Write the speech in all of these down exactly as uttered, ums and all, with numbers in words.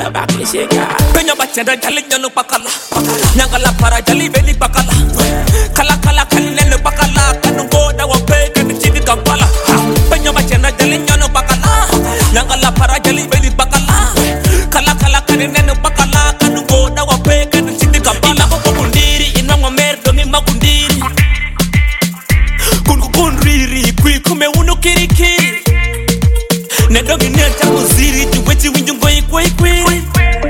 na bakli shega penyo bachenda jali nyono pakala nyangala para jali beli pakala kala kala kalile pakala kanungo da wape kan chidi kampala penyo bachenda jali nyono pakala nyangala para jali beli pakala kala kala kalile pakala kanungo da wape kan chidi kampala ko kundiri inwango merdo ni makundiri kun kun riri kui kume uno kirikiri nedogi neta muziri juweti winjungo ikwe ikwe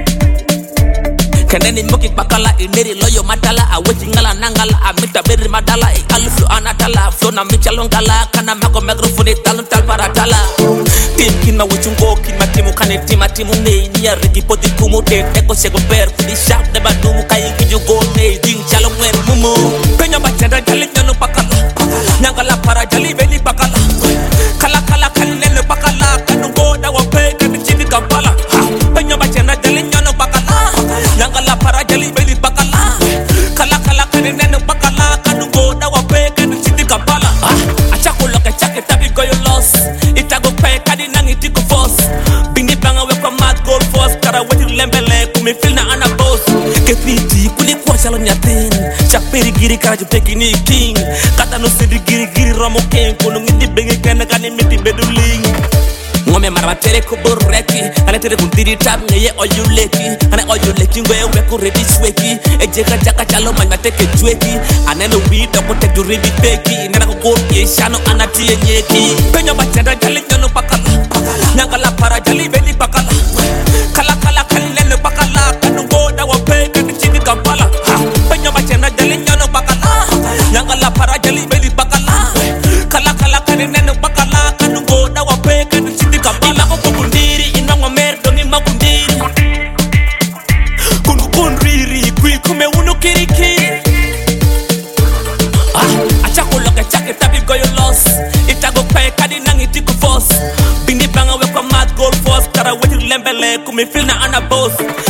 kaneni moki pakala ineri loyo madala aweti ngala nangala amita beri madala e aluflu anatala flo na michalongala kana mako mikrofoni talon tal paratala tim kina wichungo kima timu kane tima timu ne niya rigi poti kumu te eko sego per kudi sharp de badumu kayi kijugo ne ding chalo mwen mumu penyo bachenda jali nyono pakala nyangala para jali beli pakala kala kala kalile pakala kanungo da wape kan chidi kampala penyo bachenda jali nyono pakala nyangala para jali beli pakala kala kala kalile pakala kanungo da wape kan chidi kampala acha kuloka chake tabi go you lost itago pe kadi nangi tiko force bingi banga we kwa mad gold force kara wetu lembele kumi feel na ana boss kefiti kuli kwa shalo nyatin chapiri giri kara jupeki ni king kata no sidi giri giri ramo ken kono ngidi bengi kena kani miti beduling ngome maratere ko boreki ane tere kundiri tab ngeye oyuleki ane oyuleki ngwe we ko ready sweki ejeka jaka chalo manya teke jweki ane no wido ko tek duribi peki nana ko go yeshano anati yenyeki penyo bachenda jali nyono pakala nyangala para jali beli pakala kala kala kalile pakala kanungo da wape kan chidi kampala penyo bachenda jali nyono pakala nyangala para jali beli pakala kala kala kalile pakala kanungo da wape kan chidi kampala ko kundiri inwango merdo ni makundiri kun kun riri kui kume uno kirikiri ah acha kuloka chake tabi go you lost itago pe kadi nangi tiko force bindi banga we kwa mad gold force kara wetu lembele kume feel na ana boss